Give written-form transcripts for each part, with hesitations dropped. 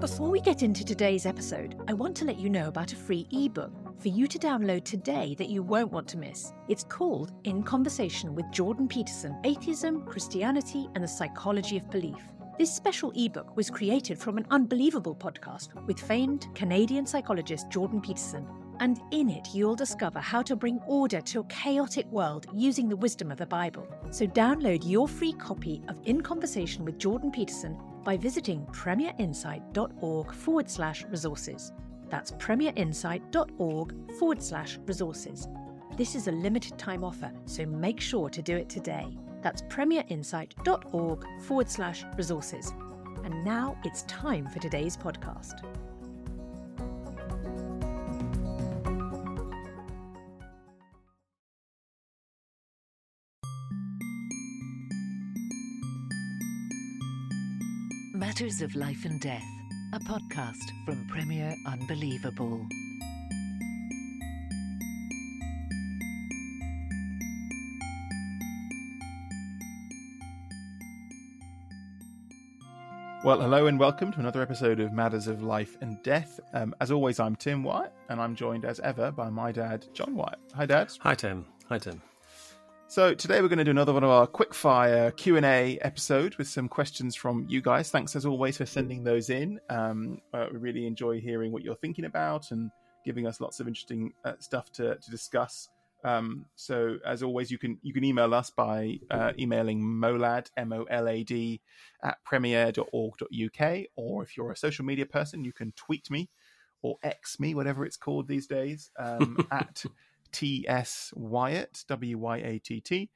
Before we get into today's episode, I want to let you know about a free ebook for you to download today that you won't want to miss. It's called In Conversation with Jordan Peterson, Atheism, Christianity, and the Psychology of Belief. This special ebook was created from an unbelievable podcast with famed Canadian psychologist Jordan Peterson. And in it, you'll discover how to bring order to a chaotic world using the wisdom of the Bible. So download your free copy of In Conversation with Jordan Peterson by visiting premierinsight.org/resources. That's premierinsight.org/resources. This is a limited time offer, so make sure to do it today. That's premierinsight.org/resources. And now it's time for today's podcast. Matters of Life and Death, a podcast from Premier Unbelievable. Well, hello and welcome to another episode of Matters of Life and Death. As always, I'm Tim Wyatt, and I'm joined as ever by my dad, John Wyatt. Hi, Dad. Hi, Tim. Hi, Tim. So today we're going to do another one of our quickfire Q&A episode with some questions from you guys. Thanks as always for sending those in. We really enjoy hearing what you're thinking about and giving us lots of interesting stuff to discuss. So as always, you can email us by emailing molad, MOLAD, @premier.org.uk, or if you're a social media person, you can tweet me or X me, whatever it's called these days, at TS Wyatt, WYATT.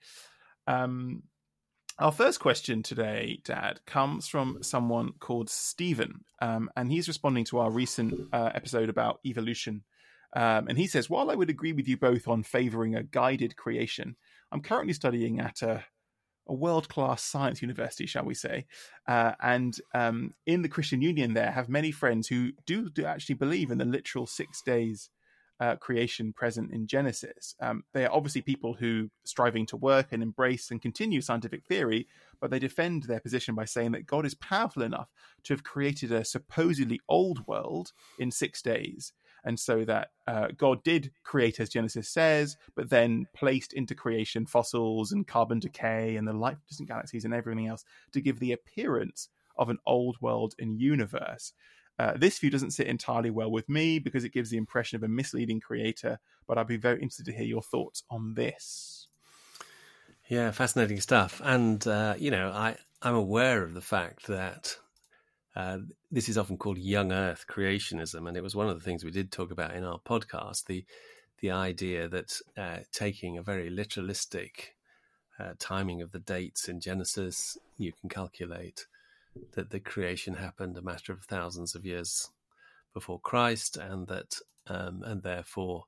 Our first question today, Dad, comes from someone called Stephen, and he's responding to our recent episode about evolution. And he says, while I would agree with you both on favouring a guided creation, I'm currently studying at a world-class science university, shall we say, and in the Christian Union there have many friends who do actually believe in the literal 6 days creation present in Genesis. They are obviously people who striving to work and embrace and continue scientific theory, but they defend their position by saying that God is powerful enough to have created a supposedly old world in 6 days. And so that God did create, as Genesis says, but then placed into creation fossils and carbon decay and the light-distant galaxies and everything else to give the appearance of an old world and universe. This view doesn't sit entirely well with me because it gives the impression of a misleading creator, but I'd be very interested to hear your thoughts on this. Yeah, fascinating stuff. And, I'm aware of the fact that this is often called young earth creationism. And it was one of the things we did talk about in our podcast, the idea that taking a very literalistic timing of the dates in Genesis, you can calculate that the creation happened a matter of thousands of years before Christ, and that and therefore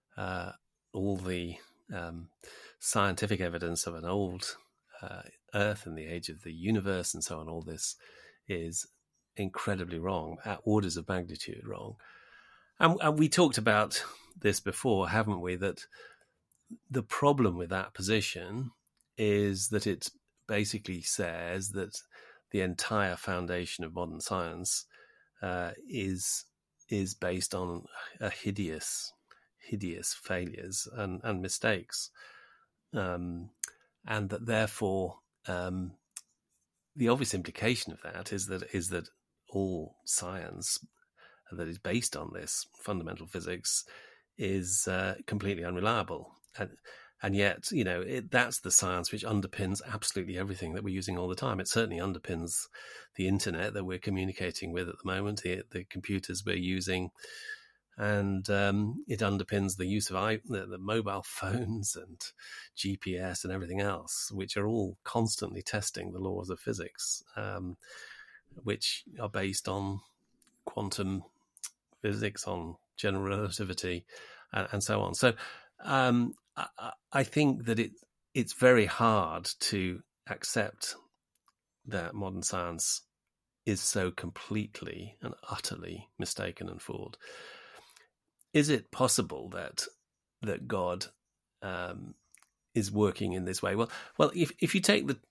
all the scientific evidence of an old Earth and the age of the universe and so on, all this is incredibly wrong, at orders of magnitude wrong. And we talked about this before, haven't we, that the problem with that position is that it basically says that the entire foundation of modern science is based on hideous failures and mistakes, and that therefore the obvious implication of that is that all science that is based on this fundamental physics is completely unreliable. And yet, that's the science which underpins absolutely everything that we're using all the time. It certainly underpins the internet that we're communicating with at the moment, the computers we're using, and it underpins the use of the mobile phones and GPS and everything else, which are all constantly testing the laws of physics, which are based on quantum physics, on general relativity, and so on. So I think that it's very hard to accept that modern science is so completely and utterly mistaken and fooled. Is it possible that God is working in this way? Well, if you take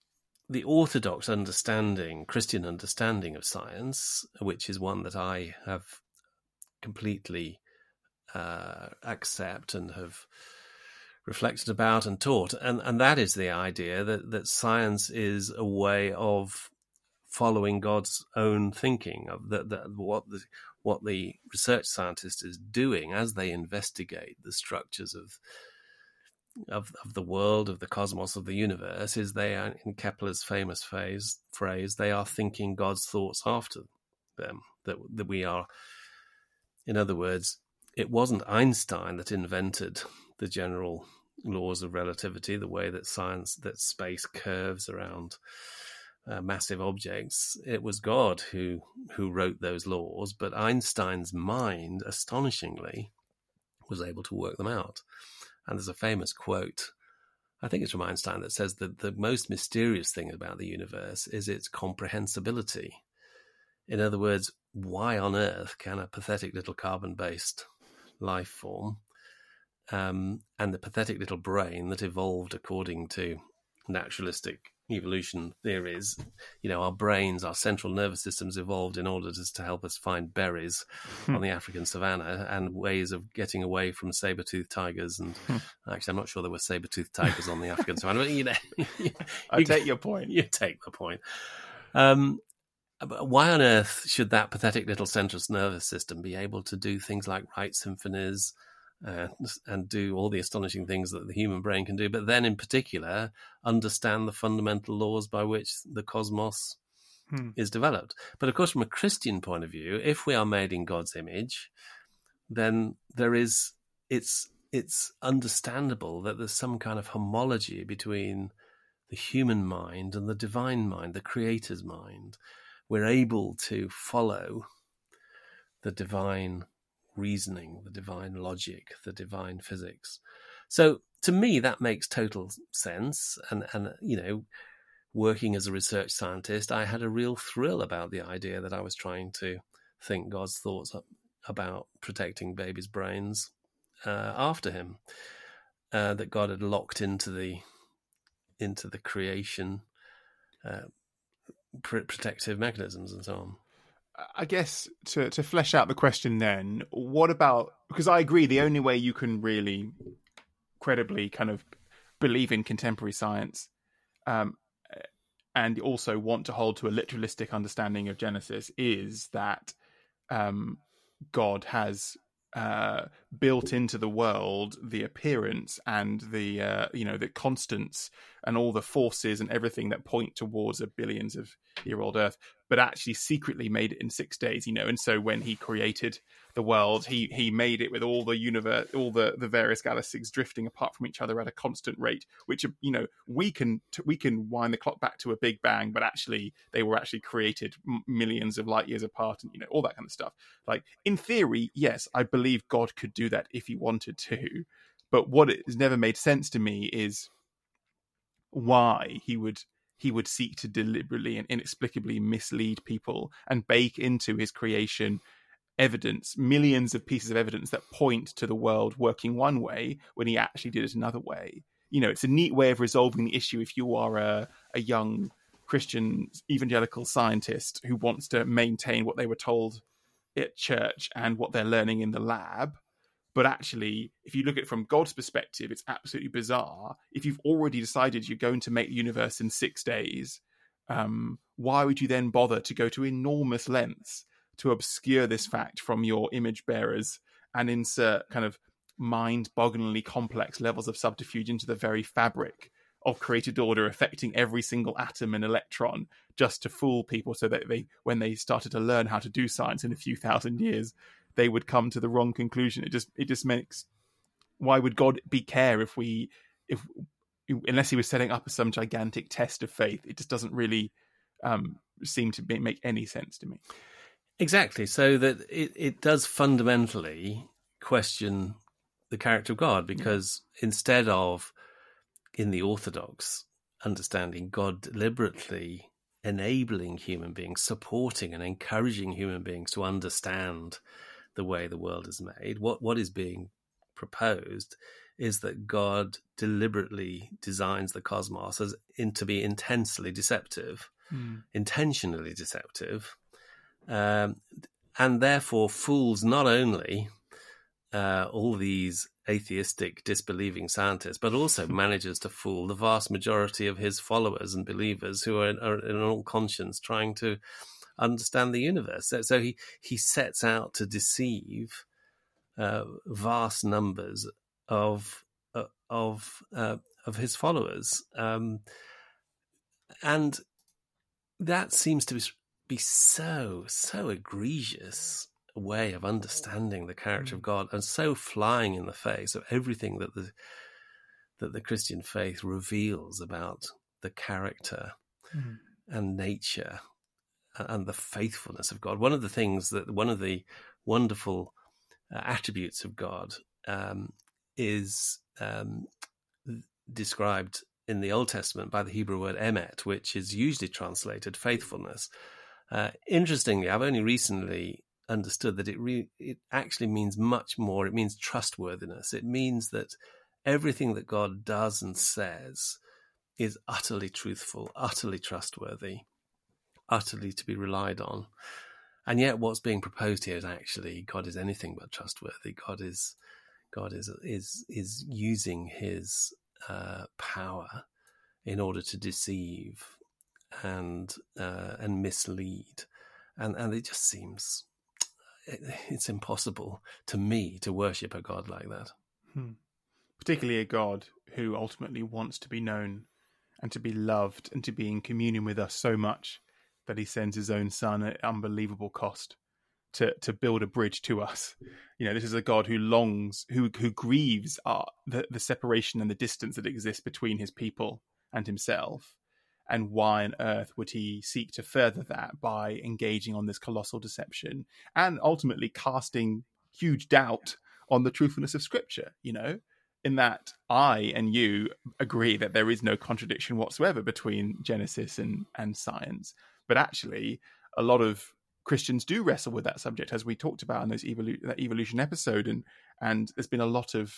the orthodox understanding, Christian understanding of science, which is one that I have completely accept and have reflected about and taught, and that is the idea that science is a way of following God's own thinking, of what the research scientist is doing as they investigate the structures of the world, of the cosmos, of the universe, is they are, in Kepler's famous phrase, they are thinking God's thoughts after them. That we are, in other words, it wasn't Einstein that invented the general laws of relativity, the way that space curves around massive objects. It was God who wrote those laws, but Einstein's mind, astonishingly, was able to work them out. And there's a famous quote, I think it's from Einstein, that says that the most mysterious thing about the universe is its comprehensibility. In other words, why on earth can a pathetic little carbon-based life form and the pathetic little brain that evolved according to naturalistic evolution theories, our brains, our central nervous systems evolved in order to help us find berries on the African savannah and ways of getting away from saber-toothed tigers. And actually, I'm not sure there were saber-toothed tigers on the African savannah, but I take your point. You take the point. But why on earth should that pathetic little central nervous system be able to do things like write symphonies and do all the astonishing things that the human brain can do, but then in particular understand the fundamental laws by which the cosmos is developed? But of course, from a Christian point of view, if we are made in God's image, then it's understandable that there's some kind of homology between the human mind and the divine mind, the Creator's mind. We're able to follow the divine reasoning, the divine logic, the divine physics. So to me, that makes total sense. And working as a research scientist, I had a real thrill about the idea that I was trying to think God's thoughts about protecting babies' brains after him, that God had locked into the creation protective mechanisms and so on. I guess to flesh out the question then, what about, because I agree the only way you can really credibly kind of believe in contemporary science and also want to hold to a literalistic understanding of Genesis is that God has built into the world the appearance and the constants and all the forces and everything that point towards a billions of year old Earth, but actually secretly made it in 6 days, and so when he created the world, he made it with all the universe, all the various galaxies drifting apart from each other at a constant rate, which we can wind the clock back to a Big Bang, but actually they were actually created millions of light years apart, and all that kind of stuff. Like, in theory, yes, I believe God could do that if he wanted to, but what it has never made sense to me is why he would seek to deliberately and inexplicably mislead people and bake into his creation evidence, millions of pieces of evidence that point to the world working one way when he actually did it another way. It's a neat way of resolving the issue if you are a young Christian evangelical scientist who wants to maintain what they were told at church and what they're learning in the lab. But actually, if you look at it from God's perspective, it's absolutely bizarre. If you've already decided you're going to make the universe in 6 days, why would you then bother to go to enormous lengths to obscure this fact from your image bearers and insert kind of mind-bogglingly complex levels of subterfuge into the very fabric of created order, affecting every single atom and electron, just to fool people so that when they started to learn how to do science in a few thousand years, they would come to the wrong conclusion. It just makes, why would God care if unless he was setting up some gigantic test of faith? It just doesn't really seem to make any sense to me. Exactly. So that it does fundamentally question the character of God, because instead of, in the Orthodox understanding, God deliberately enabling human beings, supporting and encouraging human beings to understand the way the world is made, what is being proposed is that God deliberately designs the cosmos to be intentionally deceptive, and therefore fools not only all these atheistic, disbelieving scientists, but also manages to fool the vast majority of his followers and believers who are in all conscience trying to understand the universe. So he sets out to deceive vast numbers of his followers, and that seems to be so egregious a way of understanding the character of God, and so flying in the face of everything that the Christian faith reveals about the character and nature and the faithfulness of God. One of the wonderful attributes of God is described in the Old Testament by the Hebrew word emet, which is usually translated faithfulness. Interestingly, I've only recently understood that it actually means much more. It means trustworthiness. It means that everything that God does and says is utterly truthful, utterly trustworthy, utterly to be relied on. And yet what's being proposed here is actually God is anything but trustworthy. God is using his power in order to deceive and mislead, and it just seems it's impossible to me to worship a God like that. Particularly a God who ultimately wants to be known and to be loved and to be in communion with us so much that he sends his own son at unbelievable cost to build a bridge to us. This is a God who longs, who grieves the separation and the distance that exists between his people and himself. And why on earth would he seek to further that by engaging on this colossal deception and ultimately casting huge doubt on the truthfulness of Scripture, in that I and you agree that there is no contradiction whatsoever between Genesis and science. But actually, a lot of Christians do wrestle with that subject, as we talked about in that evolution episode. And there's been a lot of,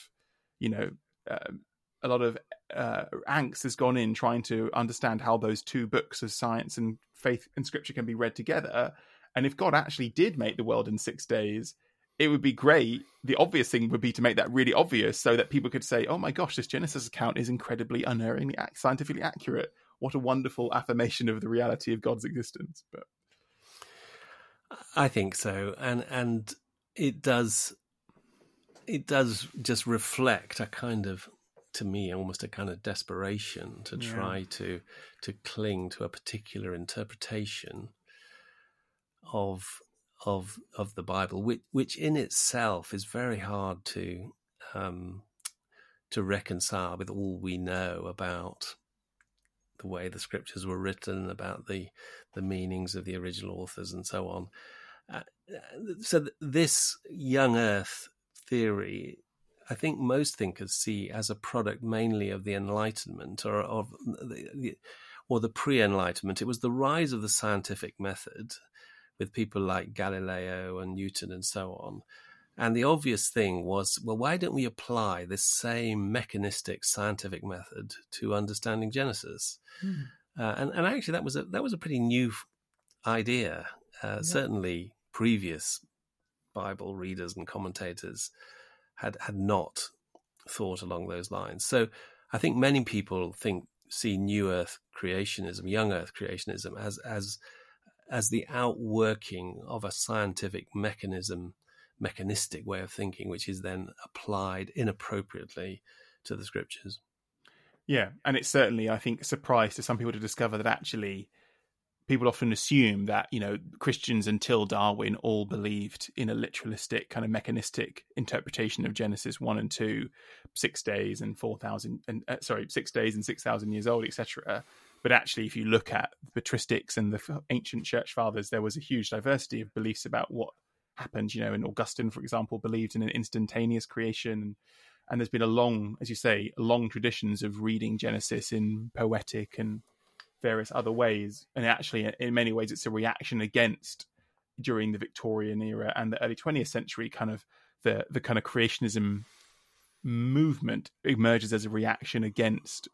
angst has gone in trying to understand how those two books of science and faith and Scripture can be read together. And if God actually did make the world in 6 days, it would be great. The obvious thing would be to make that really obvious so that people could say, oh my gosh, this Genesis account is incredibly unerringly scientifically accurate. What a wonderful affirmation of the reality of God's existence. But I think so. And it does just reflect a kind of, to me, almost a kind of desperation to try to cling to a particular interpretation of the Bible, which in itself is very hard to reconcile with all we know about the way the Scriptures were written, about the meanings of the original authors, and so on. So this young Earth theory, I think most thinkers see as a product mainly of the Enlightenment or the pre-Enlightenment. It was the rise of the scientific method with people like Galileo and Newton and so on. And the obvious thing was, well, why don't we apply this same mechanistic scientific method to understanding Genesis? And actually, that was a pretty new idea. Certainly, previous Bible readers and commentators had not thought along those lines. So, I think many people see New Earth creationism, Young Earth creationism, as the outworking of a scientific mechanistic way of thinking, which is then applied inappropriately to the Scriptures. Yeah, and it's certainly, I think, a surprise to some people to discover that actually people often assume that, Christians until Darwin all believed in a literalistic kind of mechanistic interpretation of Genesis 1 and 2, 6 days and 6 days and 6,000 years old, etc. But actually, if you look at the patristics and the ancient church fathers, there was a huge diversity of beliefs about what happened. And Augustine, for example, believed in an instantaneous creation. And there's been a long traditions of reading Genesis in poetic and various other ways. And actually, in many ways, it's a reaction against, during the Victorian era and the early 20th century, kind of the kind of creationism movement emerges as a reaction against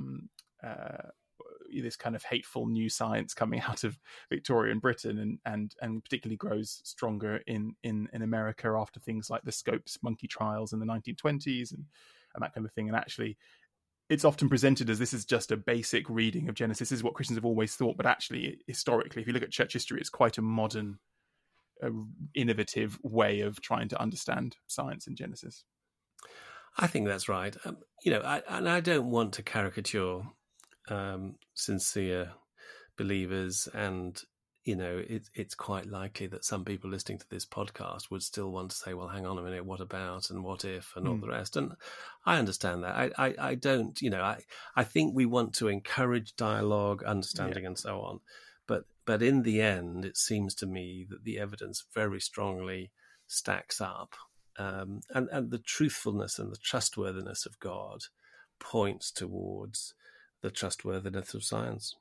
this kind of hateful new science coming out of Victorian Britain, and particularly grows stronger in America after things like the Scopes monkey trials in the 1920s and that kind of thing. And actually, it's often presented as this is just a basic reading of Genesis. This is what Christians have always thought, but actually, historically, if you look at church history, it's quite a modern, innovative way of trying to understand science in Genesis. I think that's right. I don't want to caricature sincere believers, and it's quite likely that some people listening to this podcast would still want to say, well, hang on a minute, what about and what if and all the rest. And I understand that. I don't, I think we want to encourage dialogue, understanding and so on. But in the end, it seems to me that the evidence very strongly stacks up. And the truthfulness and the trustworthiness of God points towards the trustworthiness of science.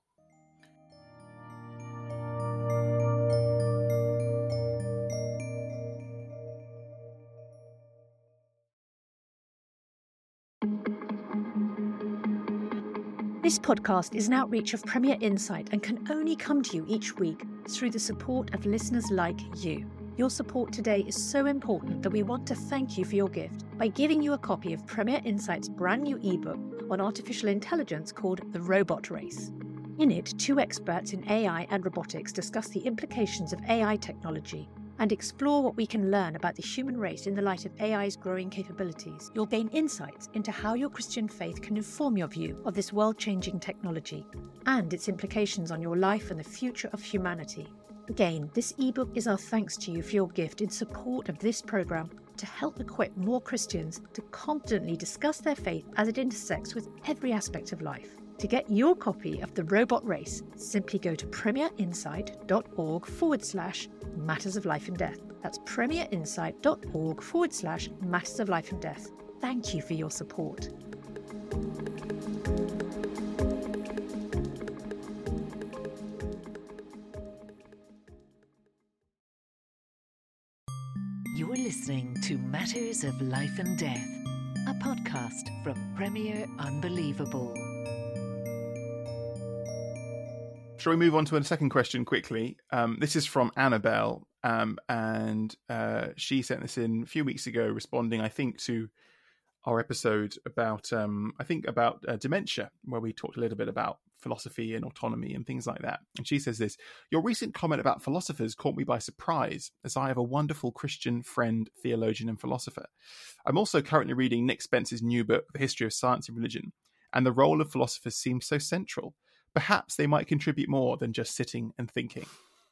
This podcast is an outreach of Premier Insight and can only come to you each week through the support of listeners like you. Your support today is so important that we want to thank you for your gift by giving you a copy of Premier Insight's brand new ebook on artificial intelligence called The Robot Race. In it, 2 experts in AI and robotics discuss the implications of AI technology and explore what we can learn about the human race in the light of AI's growing capabilities. You'll gain insights into how your Christian faith can inform your view of this world-changing technology and its implications on your life and the future of humanity. Again, this ebook is our thanks to you for your gift in support of this programme to help equip more Christians to confidently discuss their faith as it intersects with every aspect of life. To get your copy of The Robot Race, simply go to premierinsight.org/Matters of Life and Death. That's premierinsight.org/Matters of Life and Death. Thank you for your support. You're listening to Matters of Life and Death, a podcast from Premier Unbelievable. Shall we move on to a second question quickly? This is from Annabelle, and she sent this in a few weeks ago, responding, I think, to our episode about dementia, where we talked a little bit about philosophy and autonomy and things like that. And she says this: your recent comment about philosophers caught me by surprise, as I have a wonderful Christian friend, theologian and philosopher. I'm also currently reading Nick Spencer's new book, The History of Science and Religion, and the role of philosophers seems so central. Perhaps they might contribute more than just sitting and thinking.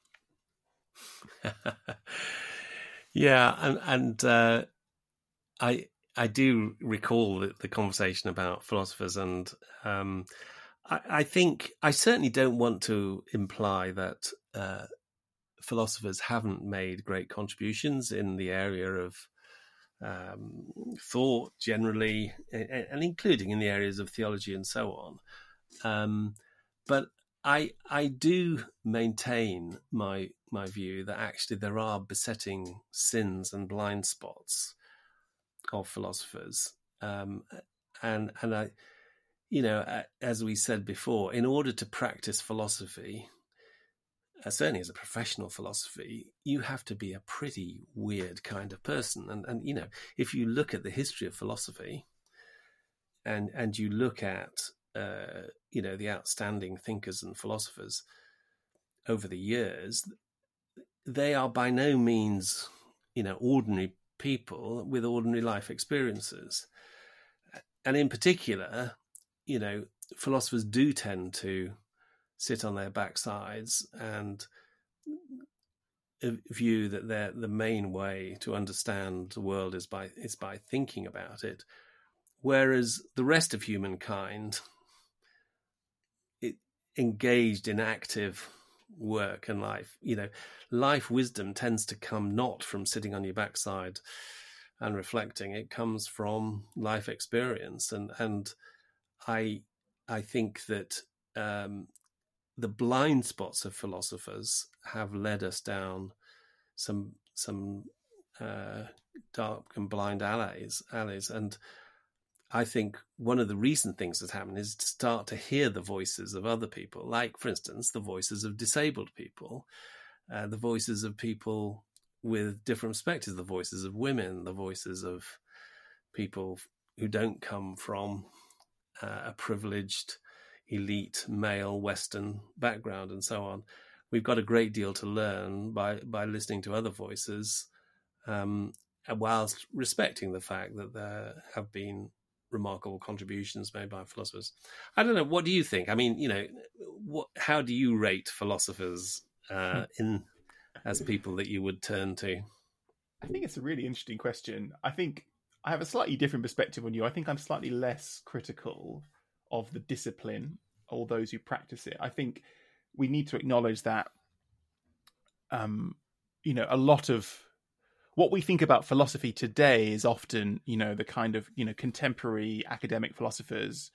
Yeah, and I do recall the conversation about philosophers, and I think I certainly don't want to imply that philosophers haven't made great contributions in the area of thought generally, and including in the areas of theology and so on. But I do maintain my view that actually there are besetting sins and blind spots of philosophers, and I, as we said before, in order to practice philosophy, certainly as a professional philosophy, you have to be a pretty weird kind of person. And if you look at the history of philosophy, and you look at the outstanding thinkers and philosophers over the years, they are by no means, ordinary people with ordinary life experiences. And in particular, philosophers do tend to sit on their backsides and view that the main way to understand the world is by thinking about it, whereas the rest of humankind engaged in active work and life. Life wisdom tends to come not from sitting on your backside and reflecting. It comes from life experience, and I think that the blind spots of philosophers have led us down some dark and blind alleys, and I think one of the recent things that's happened is to start to hear the voices of other people, like, for instance, the voices of disabled people, the voices of people with different perspectives, the voices of women, the voices of people who don't come from a privileged, elite, male, Western background and so on. We've got a great deal to learn by listening to other voices, whilst respecting the fact that there have been remarkable contributions made by philosophers. I don't know. What do you think? I mean, how do you rate philosophers as people that you would turn to? I think it's a really interesting question. I think I have a slightly different perspective on you. I think I'm slightly less critical of the discipline or those who practice it. I think we need to acknowledge that, a lot of what we think about philosophy today is often, the kind of, contemporary academic philosophers,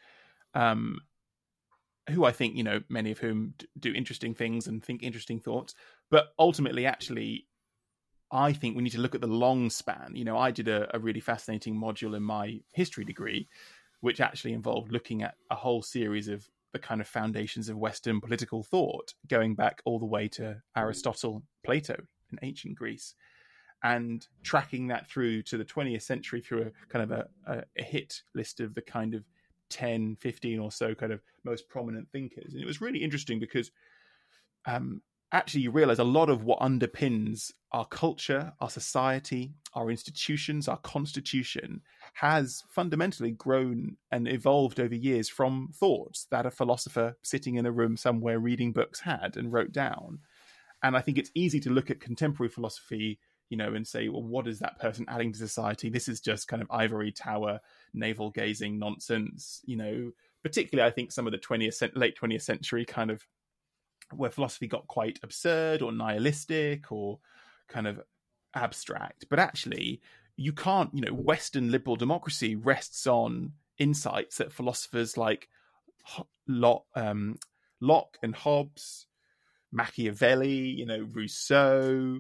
who I think, many of whom do interesting things and think interesting thoughts. But ultimately, actually, I think we need to look at the long span. I did a really fascinating module in my history degree, which actually involved looking at a whole series of the kind of foundations of Western political thought, going back all the way to Aristotle, Plato in ancient Greece, and tracking that through to the 20th century through a kind of a hit list of the kind of 10, 15 or so kind of most prominent thinkers. And it was really interesting because actually you realize a lot of what underpins our culture, our society, our institutions, our constitution has fundamentally grown and evolved over years from thoughts that a philosopher sitting in a room somewhere reading books had and wrote down. And I think it's easy to look at contemporary philosophy, and say, well, what is that person adding to society? This is just kind of ivory tower, navel gazing nonsense, particularly I think some of the late 20th century kind of where philosophy got quite absurd or nihilistic or kind of abstract. But actually, you can't, Western liberal democracy rests on insights that philosophers like Locke and Hobbes, Machiavelli, Rousseau,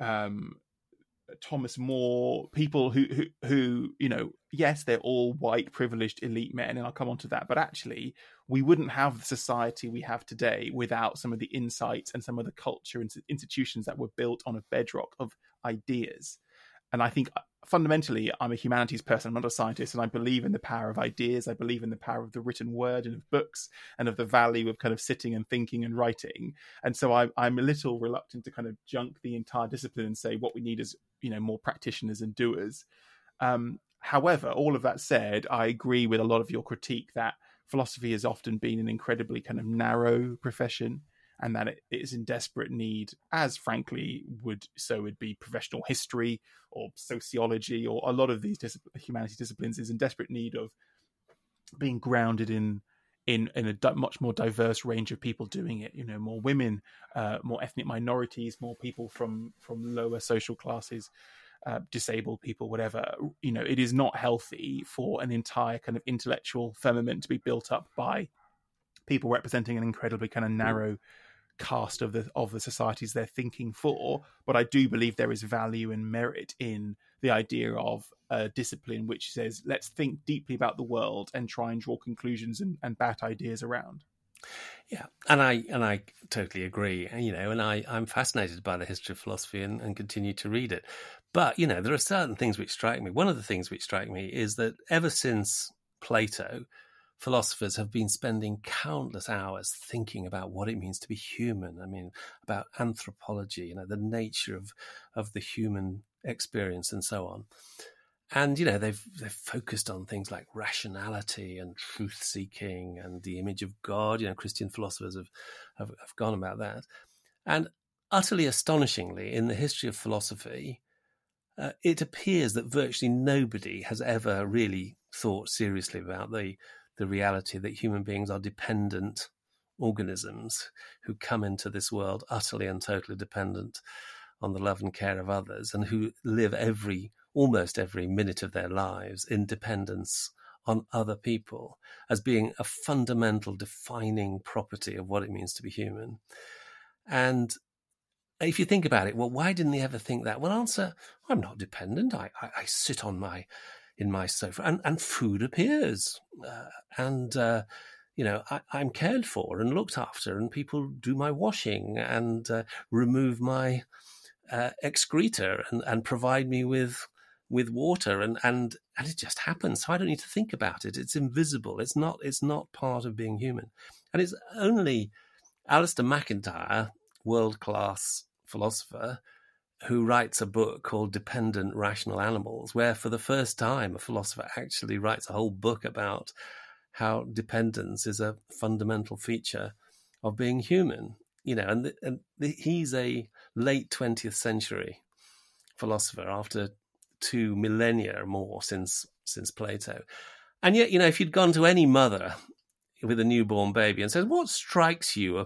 Thomas More, people who yes, they're all white, privileged, elite men, and I'll come on to that, but actually we wouldn't have the society we have today without some of the insights and some of the culture and institutions that were built on a bedrock of ideas. And I think fundamentally, I'm a humanities person, I'm not a scientist, and I believe in the power of ideas. I believe in the power of the written word and of books and of the value of kind of sitting and thinking and writing. And so I'm a little reluctant to kind of junk the entire discipline and say what we need is, more practitioners and doers. However, all of that said, I agree with a lot of your critique that philosophy has often been an incredibly kind of narrow profession, and that it is in desperate need, as frankly would be professional history or sociology or a lot of these humanities disciplines, is in desperate need of being grounded in a much more diverse range of people doing it. More women, more ethnic minorities, more people from lower social classes, disabled people, whatever. It is not healthy for an entire kind of intellectual firmament to be built up by people representing an incredibly kind of narrow cast of the societies they're thinking for. But I do believe there is value and merit in the idea of a discipline which says, let's think deeply about the world and try and draw conclusions and bat ideas around. Yeah, and I totally agree. And I'm fascinated by the history of philosophy and continue to read it. But, there are certain things which strike me. One of the things which strike me is that ever since Plato, philosophers have been spending countless hours thinking about what it means to be human. I mean, about anthropology, the nature of the human experience and so on. And, they've focused on things like rationality and truth-seeking and the image of God. Christian philosophers have gone about that. And utterly astonishingly, in the history of philosophy, it appears that virtually nobody has ever really thought seriously about the reality that human beings are dependent organisms who come into this world utterly and totally dependent on the love and care of others, and who live almost every minute of their lives in dependence on other people as being a fundamental defining property of what it means to be human. And if you think about it, well, why didn't they ever think that? Well, answer, I'm not dependent. I sit on my in my sofa, and food appears, I'm cared for and looked after, and people do my washing and remove my excreta and provide me with water, and it just happens. So I don't need to think about it. It's invisible. It's not part of being human. And it's only Alistair MacIntyre, world-class philosopher, who writes a book called Dependent Rational Animals, where for the first time a philosopher actually writes a whole book about how dependence is a fundamental feature of being human. He's a late 20th century philosopher after 2 millennia or more since Plato. And yet, if you'd gone to any mother with a newborn baby and said, what strikes you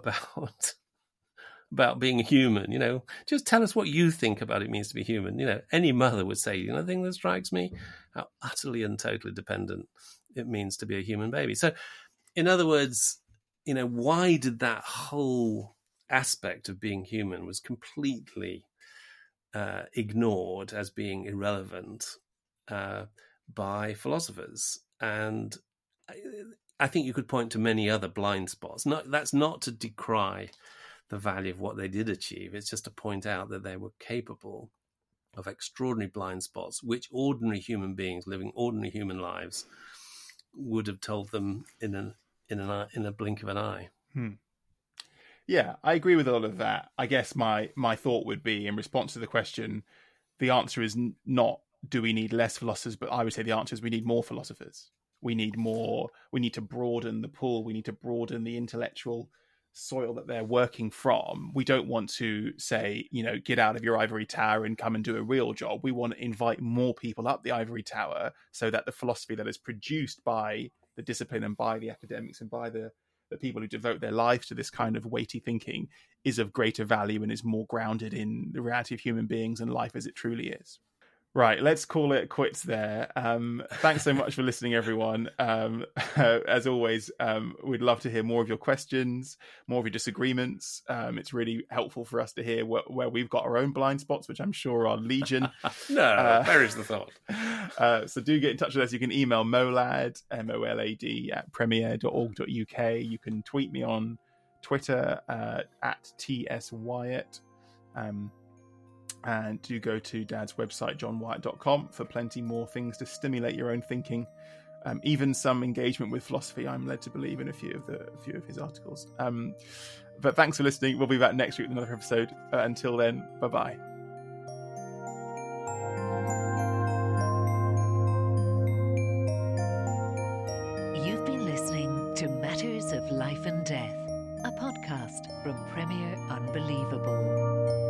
about being human? Just tell us what you think about it means to be human. Any mother would say, the thing that strikes me, how utterly and totally dependent it means to be a human baby. So, in other words, why did that whole aspect of being human was completely ignored as being irrelevant by philosophers? And I think you could point to many other blind spots. That's not to decry the value of what they did achieve. It's just to point out that they were capable of extraordinary blind spots, which ordinary human beings living ordinary human lives would have told them in a blink of an eye. Yeah, I agree with all of that. I guess my thought would be, in response to the question, the answer is not do we need less philosophers, but I would say the answer is we need more philosophers. We need more. We need to broaden the pool. We need to broaden the intellectual soil that they're working from. We don't want to say, get out of your ivory tower and come and do a real job. We want to invite more people up the ivory tower so that the philosophy that is produced by the discipline and by the academics and by the people who devote their lives to this kind of weighty thinking is of greater value and is more grounded in the reality of human beings and life as it truly is. Right, let's call it quits there. Thanks so much for listening, everyone. As always, we'd love to hear more of your questions, more of your disagreements. It's really helpful for us to hear where we've got our own blind spots, which I'm sure are legion. No, there is the thought. So do get in touch with us. You can email molad, MOLAD, at premier.org.uk. You can tweet me on Twitter at TSWyatt. And do go to Dad's website, johnwyatt.com, for plenty more things to stimulate your own thinking. Even some engagement with philosophy, I'm led to believe, in a few of his articles. But thanks for listening. We'll be back next week with another episode. Until then, bye-bye. You've been listening to Matters of Life and Death, a podcast from Premier Unbelievable.